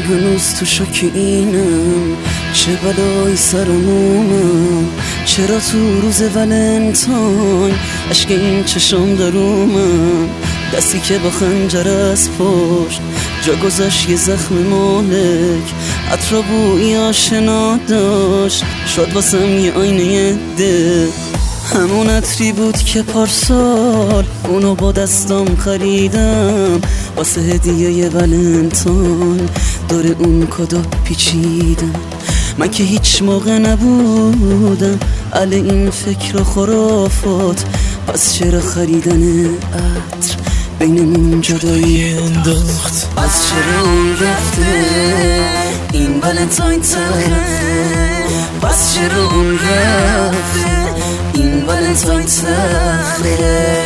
هنوز تو شوک اینم، چه بلایی سرمومم، چرا تو روز ولنتاین اشک این چشم درومم، دستی که با خنجر از پشت جا گذاشت یه زخم مالک، عطر بویی آشنا داشت شد واسم یه آینه ده، همون عطری بود که پارسال اونو با دستام خریدم، واسه هدیه یه ولنتاین دور اون کدو پیچیدم. من که هیچ موقع نبودم اهل این فکر و خرافات، پس چرا خریدن عطر بینمون جدایی انداخت؟ پس چرا اون رفته این ولنتاین تخته؟ پس چرا اون رفته این ولنتاین تخته؟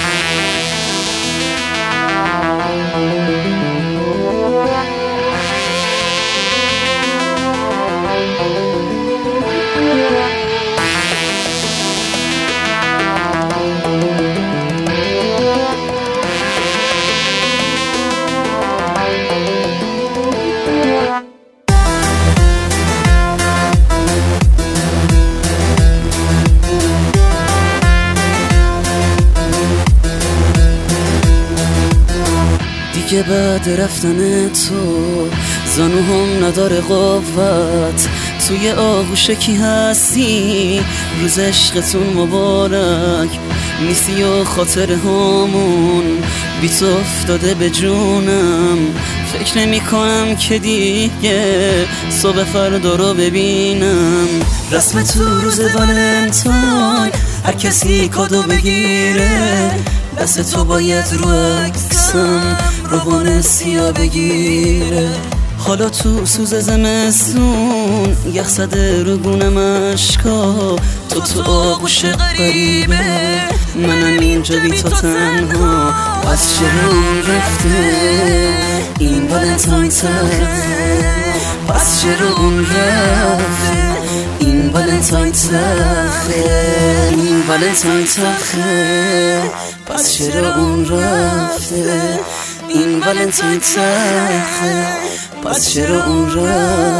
دیگه بعد رفتن تو زانوهم نداره قوت، توی آغوش کی هستی روز عشقتون مبارک، نیستی و خاطر همون بی تو افتاده به جونم، فکر نمی کنم که دیگه صبح فردا رو ببینم. رسم تو روز ولنتاین هر کسی کادو بگیره، دست تو باید رو عکسم روان سیاه بگیره. حالا تو سوز زمستون یخ زده رو گونم اشکا، تو آغوش غریبه منم اینجا بی تو تنها. پس چرا اون رفته این ولنتاین تخته؟ پس چرا اون رفته این ولنتاین تخته؟ این ولنتاین تخته؟ پس چرا اون رفته این ولنتاین تخته؟ پس چرا اون رفته